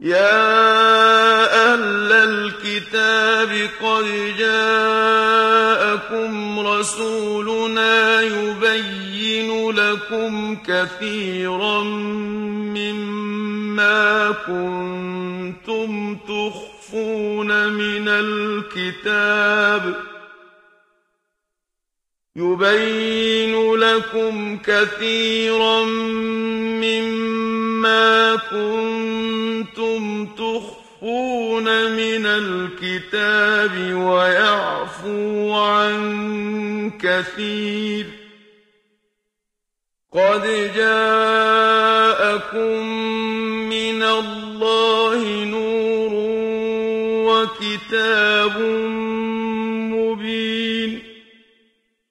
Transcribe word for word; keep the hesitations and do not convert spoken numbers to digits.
يَا أَهْلَ الْكِتَابِ قَدْ جَاءَكُمْ رَسُولُنَا يُبَيِّنُ لَكُمْ كَثِيرًا مِّمَّا كُنتُمْ تُخْفُونَ مِنَ الْكِتَابِ يُبَيِّنُ لَكُمْ كَثِيرًا مِّمَّا كُنتُمْ تُخْفُونَ مِنَ الْكِتَابِ وَيَعْفُو عَن كَثِيرٍ قَدْ جَاءَكُم